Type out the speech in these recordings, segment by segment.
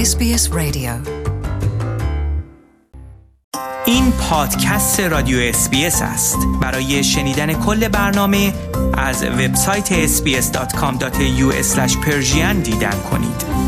SBS Radio. این پادکست رادیو SBS است. برای شنیدن کل برنامه از وبسایت sbs.com.au/persian دیدن کنید.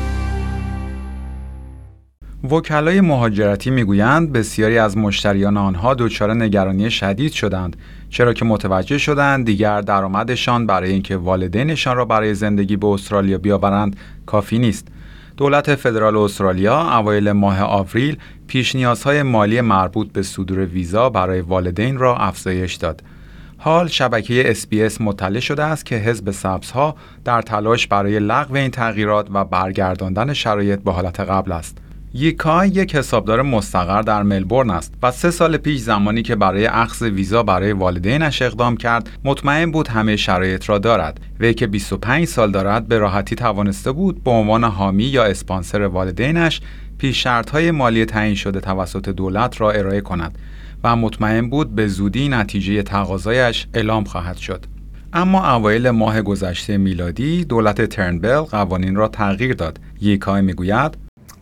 وکلای مهاجرتی میگویند بسیاری از مشتریان آنها دچار نگرانی شدید شدند، چرا که متوجه شدند دیگر درآمدشان برای اینکه والدینشان را برای زندگی به استرالیا بیاورند کافی نیست. دولت فدرال استرالیا اوایل ماه آوریل پیش نیازهای مالی مربوط به صدور ویزا برای والدین را افزایش داد. حال شبکه SBS مطلع شده است که حزب سبزها در تلاش برای لغو این تغییرات و برگرداندن شرایط به حالت قبل است. یکای یک حسابدار مستقر در ملبورن است و 3 سال پیش زمانی که برای اخذ ویزا برای والدینش اقدام کرد مطمئن بود همه شرایط را دارد. وی که 25 سال دارد به راحتی توانسته بود به عنوان حامی یا اسپانسر والدینش پیش شرط‌های مالی تعیین شده توسط دولت را ارائه کند و مطمئن بود به زودی نتیجه تقاضایش اعلام خواهد شد. اما اوایل ماه گذشته میلادی دولت ترنبل قوانین را تغییر داد. یکای میگوید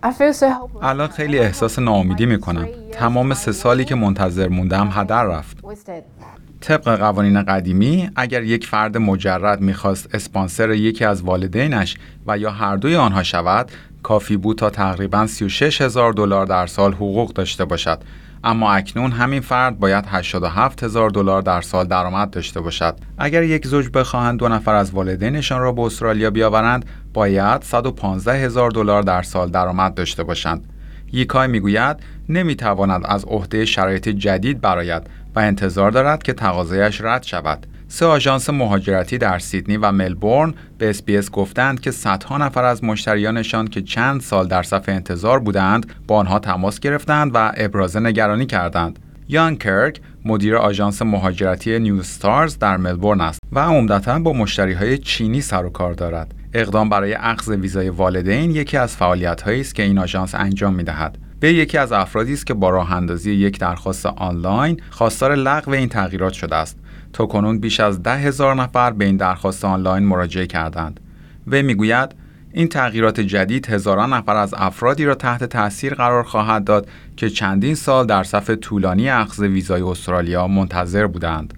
الان خیلی احساس ناامیدی میکنم. تمام 3 سالی که منتظر موندم هدر رفت. طبق قوانین قدیمی اگر یک فرد مجرد میخواست اسپانسر یکی از والدینش و یا هر دوی آنها شود کافی بود تا تقریباً $36,000 در سال حقوق داشته باشد. اما اکنون همین فرد باید $87,000 در سال درآمد داشته باشد. اگر یک زوج بخواهند 2 نفر از والدینشان را به استرالیا بیاورند باید $115,000 در سال درآمد داشته باشند. یکای میگوید نمیتواند از عهده شرایط جدید برآید و انتظار دارد که تقاضایش رد شود. 3 آژانس مهاجرتی در سیدنی و ملبورن به SBS گفتند که صدها نفر از مشتریانشان که چند سال در صف انتظار بودند با آنها تماس گرفتند و ابراز نگرانی کردند. یان کرک مدیر آژانس مهاجرتی نیو استارز در ملبورن است و عمدتاً با مشتریهای چینی سر و کار دارد. اقدام برای اخذ ویزای والدین یکی از فعالیت‌هایی است که این آژانس انجام می‌دهد. به یکی از افرادی است که با راه‌اندازی یک درخواست آنلاین خواستار لغو این تغییرات شده است. تا کنون بیش از 10,000 نفر به این درخواست آنلاین مراجعه کردند. وی میگوید این تغییرات جدید هزاران نفر از افرادی را تحت تأثیر قرار خواهد داد که چندین سال در صف طولانی اخذ ویزای استرالیا منتظر بودند.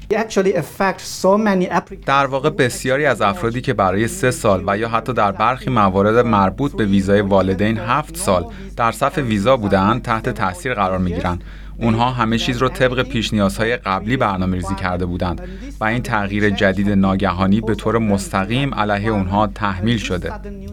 در واقع بسیاری از افرادی که برای 3 سال و یا حتی در برخی موارد مربوط به ویزای والدین 7 سال در صف ویزا بودند تحت تأثیر قرار می‌گیرند. اونها همه چیز رو طبق پیش نیازهای قبلی برنامه‌ریزی کرده بودند و این تغییر جدید ناگهانی به طور مستقیم علیه اونها تحمیل شده.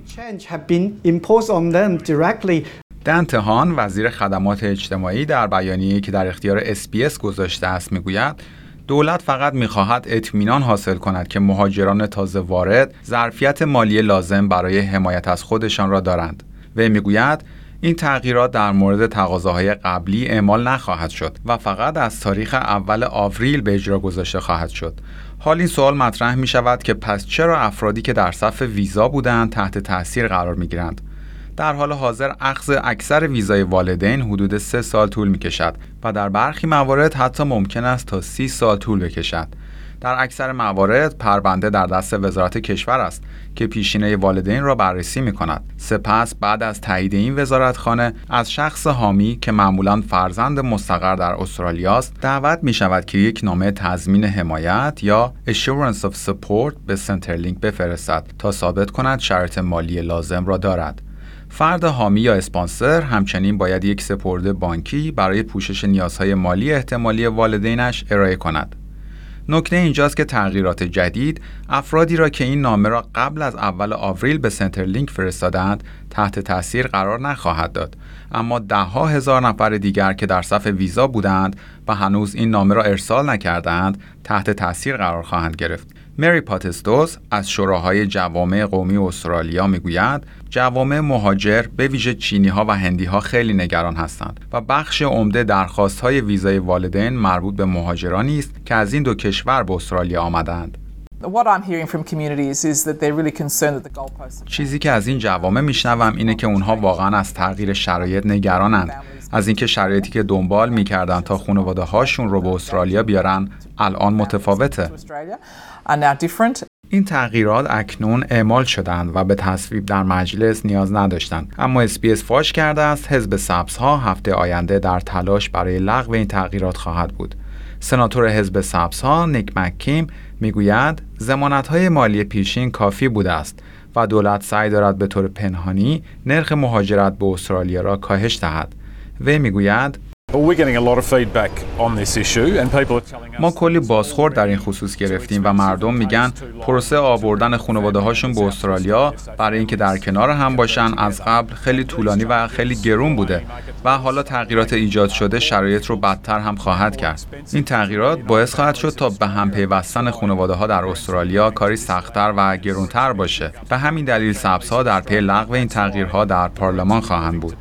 دن تهان وزیر خدمات اجتماعی در بیانیه‌ای که در اختیار SBS گذاشته است میگوید دولت فقط می‌خواهد اطمینان حاصل کند که مهاجران تازه وارد ظرفیت مالی لازم برای حمایت از خودشان را دارند. و میگوید این تغییرات در مورد تقاضاهای قبلی اعمال نخواهد شد و فقط از تاریخ اول آوریل به اجرا گذاشته خواهد شد. حال این سوال مطرح می شود که پس چرا افرادی که در صف ویزا بودند تحت تأثیر قرار می گیرند؟ در حال حاضر اخذ اکثر ویزای والدین حدود 3 سال طول می کشد و در برخی موارد حتی ممکن است تا 30 سال طول بکشد. در اکثر موارد پرونده در دست وزارت کشور است که پیشینه والدین را بررسی می کند. سپس بعد از تایید این وزارتخانه از شخص حامی که معمولاً فرزند مستقر در استرالیا است دعوت می شود که یک نامه تضمین حمایت یا Assurance of Support به سنترلینک بفرستد تا ثابت کند شرط مالی لازم را دارد. فرد حامی یا اسپانسر همچنین باید یک سپرده بانکی برای پوشش نیازهای مالی احتمالی والدینش ارائه کند. نکته اینجاست که تغییرات جدید افرادی را که این نامه را قبل از اول آوریل به سنترلینک فرستادند تحت تأثیر قرار نخواهد داد، اما 10,000 نفر دیگر که در صف ویزا بودند و هنوز این نامه را ارسال نکردند تحت تأثیر قرار خواهند گرفت. مری پاتستوس از شوراهای جوامع قومی استرالیا میگوید جوامع مهاجر به ویژه چینی‌ها و هندی‌ها خیلی نگران هستند و بخش عمده درخواست‌های ویزای والدین مربوط به مهاجرانی است که از این 2 کشور به استرالیا آمدند. چیزی که از این جوامع میشنوم اینه که اونها واقعا از تغییر شرایط نگرانند، از اینکه شرایطی که دنبال میکردن تا خانواده هاشون رو به استرالیا بیارن الان متفاوته. این تغییرات اکنون اعمال شدند و به تصویب در مجلس نیاز نداشتند، اما اس‌پی‌اس فاش کرده است حزب سبزها هفته آینده در تلاش برای لغو این تغییرات خواهد بود. سناتور حزب سبزها نیک مککیم میگوید ضمانت‌های مالی پیشین کافی بوده است و دولت سعی دارد به طور پنهانی نرخ مهاجرت به استرالیا را کاهش دهد. وی میگوید ما کلی بازخورد در این خصوص گرفتیم و مردم میگن پروسه آوردن خانواده هاشون به استرالیا برای اینکه در کنار هم باشن از قبل خیلی طولانی و خیلی گرون بوده و حالا تغییرات ایجاد شده شرایط رو بدتر هم خواهد کرد. این تغییرات باعث خواهد شد تا به هم پیوستن خانواده ها در استرالیا کاری سخت‌تر و گرونتر باشه. به همین دلیل سبزها در پی لغو این تغییرها در پارلمان خواهند بود.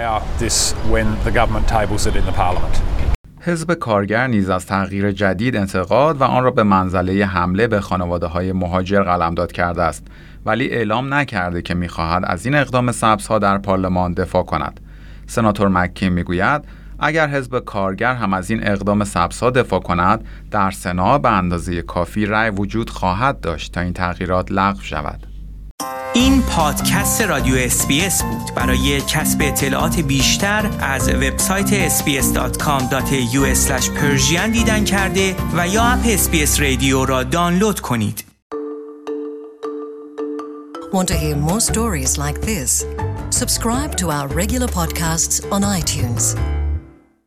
حزب کارگر نیز از تغییر جدید انتقاد و آن را به منزله حمله به خانواده‌های مهاجر قلمداد کرده است، ولی اعلام نکرده که می‌خواهد از این اقدام سبزها در پارلمان دفاع کند. سناتور مککیم میگوید اگر حزب کارگر هم از این اقدام سبزها دفاع کند، در سنا به اندازه کافی رأی وجود خواهد داشت تا این تغییرات لغو شود. این پادکست رادیو اس‌بی‌اس بود. برای کسب اطلاعات بیشتر از وبسایت sbs.com.au/persian دیدن کرده و یا اپ اس‌بی‌اس رادیو را دانلود کنید. Want to hear more stories like this? Subscribe to our regular podcasts on iTunes.